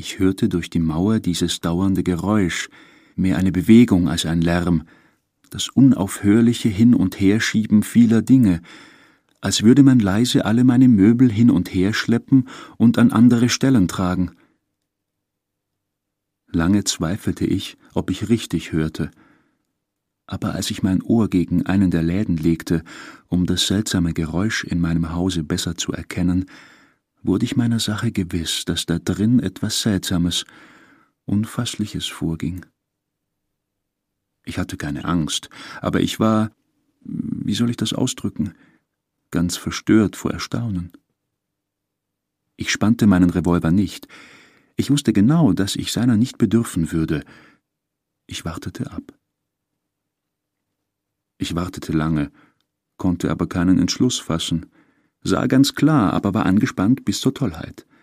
Ich hörte durch die Mauer dieses dauernde Geräusch, mehr eine Bewegung als ein Lärm, das unaufhörliche Hin- und Herschieben vieler Dinge, als würde man leise alle meine Möbel hin und her schleppen und an andere Stellen tragen. Lange zweifelte ich, ob ich richtig hörte, aber als ich mein Ohr gegen einen der Läden legte, um das seltsame Geräusch in meinem Hause besser zu erkennen, wurde ich meiner Sache gewiss, dass da drin etwas Seltsames, Unfassliches vorging. Ich hatte keine Angst, aber ich war, wie soll ich das ausdrücken, ganz verstört vor Erstaunen. Ich spannte meinen Revolver nicht. Ich wusste genau, dass ich seiner nicht bedürfen würde. Ich wartete ab. Ich wartete lange, konnte aber keinen Entschluss fassen, sah ganz klar, aber war angespannt bis zur Tollheit.